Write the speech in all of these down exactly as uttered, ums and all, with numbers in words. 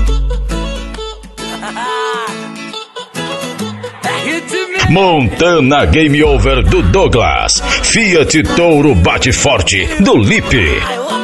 Montana Game Over do Douglas, Fiat Touro Bate Forte do Lipe.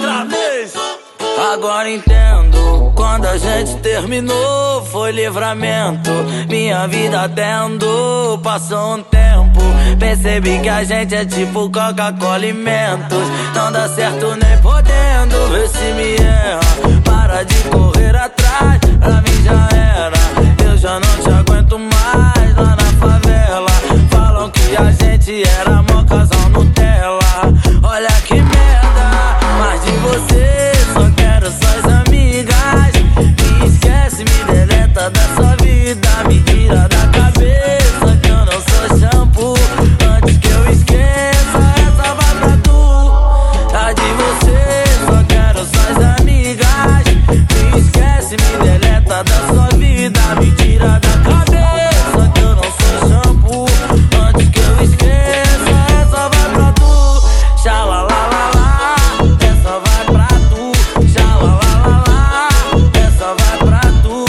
Agora entendo, quando a gente terminou foi livramento. Minha vida tendo, passou um tempo, percebi que a gente é tipo Coca-Cola e Mentos. Não dá certo nem podendo, vê se me erra. Para de correr atrás, pra mim já era. Eu já não te aguento mais lá na favela. Falam que a gente era mó casal Nutella. Olha que merda, mas de você só quero suas amigas. Me esquece, me deleta da sua vida, me tira da cabeça que eu não sou shampoo. Antes que eu esqueça, essa vai pra tu. A de você só quero suas amigas. Me esquece, me deleta da sua vida, me tira da cabeça que eu não sou shampoo. Antes que eu esqueça, essa vai pra tu. Xalalalala, essa vai pra tu. Xalalalala, essa vai pra tu.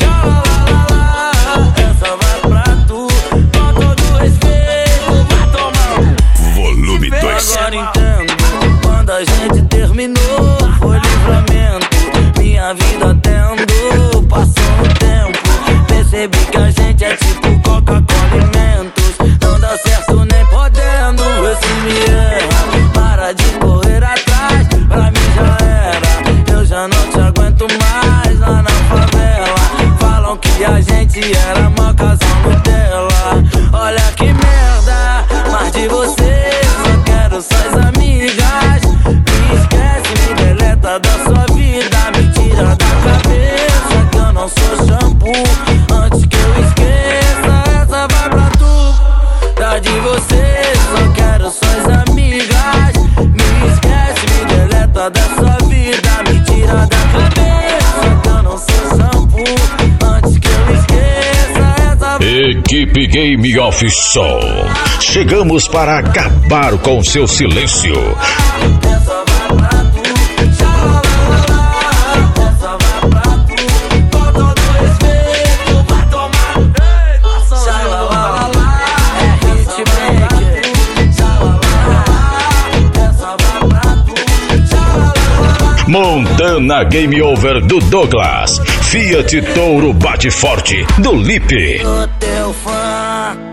Xalalalala, essa vai pra tu. Com todo respeito, vai tomar Volume dois. Agora entendo, quando a gente terminou foi livramento. Minha vida tendo, passou um tempo, percebi que a gente é tipo Coca-Cola e Mentos. Não dá certo nem podendo, vê se me erra. Para de correr atrás, pra mim já era. Eu já não te aguento mais lá na favela. Falam que a gente era mó casal Nutella. Olha que merda, mas de você só quero suas amigas. Me esquece, me deleta da sua vida, me tira da cabeça que eu não sou shampoo. Antes que eu esqueça, essa vai pra tu. Tá de você, só quero suas amigas. Me esquece, me deleta da sua vida, me tira da cabeça que eu não sou shampoo. Antes que eu esqueça, essa vai. Equipe Game Off Show. Chegamos para acabar com seu silêncio. Essa vai pra tu. Xalalalala, essa vai pra tu. Com todo respeito, vai tomar. Xalalalala, é hitmaker. Xalalalala, essa vai pra tu. Xalalalala. Montana Game Over do Douglas, Fiat Touro Bate Forte do Lipe. Sou teu fã.